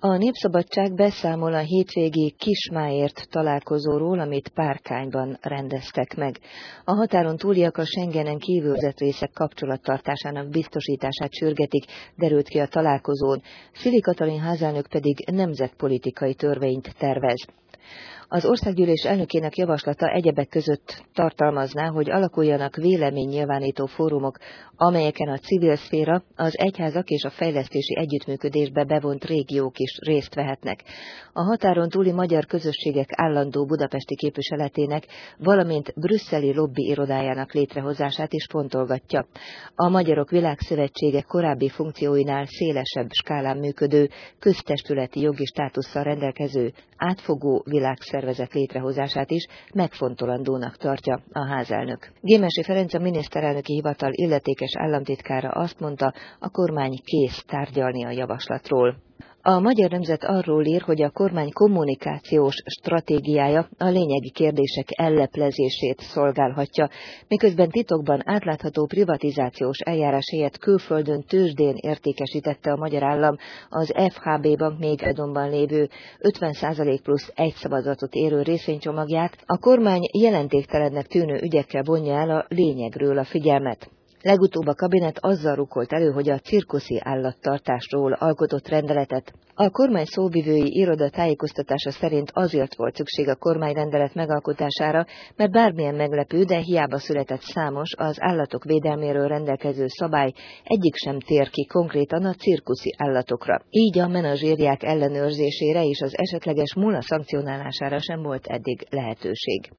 A Népszabadság beszámol a hétvégi Kismáért találkozóról, amit Párkányban rendeztek meg. A határon túliak a Schengenen kívül vett részek kapcsolattartásának biztosítását sürgetik, derült ki a találkozón. Szili Katalin házelnök pedig nemzetpolitikai törvényt tervez. Az országgyűlés elnökének javaslata egyebek között tartalmazná, hogy alakuljanak véleménynyilvánító fórumok, amelyeken a civil szféra, az egyházak és a fejlesztési együttműködésbe bevont régiók is részt vehetnek. A határon túli magyar közösségek állandó budapesti képviseletének, valamint brüsszeli lobby irodájának létrehozását is fontolgatja. A Magyarok Világszövetsége korábbi funkcióinál szélesebb skálán működő, köztestületi jogi státusszal rendelkező, átfogó világszervezet létrehozását is megfontolandónak tartja a házelnök. Gémesi Ferenc, a miniszterelnöki hivatal illetékes államtitkára azt mondta, a kormány kész tárgyalni a javaslatról. A Magyar Nemzet arról ír, hogy a kormány kommunikációs stratégiája a lényegi kérdések elleplezését szolgálhatja, miközben titokban átlátható privatizációs eljárás helyett külföldön tőzsdén értékesítette a magyar állam az FHB bank még Edomban lévő 50% plusz 1 szavazatot érő részvénycsomagját, a kormány jelentéktelennek tűnő ügyekkel vonja el a lényegről a figyelmet. Legutóbb a kabinet azzal rukolt elő, hogy a cirkuszi állattartásról alkotott rendeletet. A kormány szóvivői iroda tájékoztatása szerint azért volt szükség a kormányrendelet megalkotására, mert bármilyen meglepő, de hiába született számos az állatok védelméről rendelkező szabály, egyik sem tér ki konkrétan a cirkuszi állatokra. Így a menazsériák ellenőrzésére és az esetleges mula szankcionálására sem volt eddig lehetőség.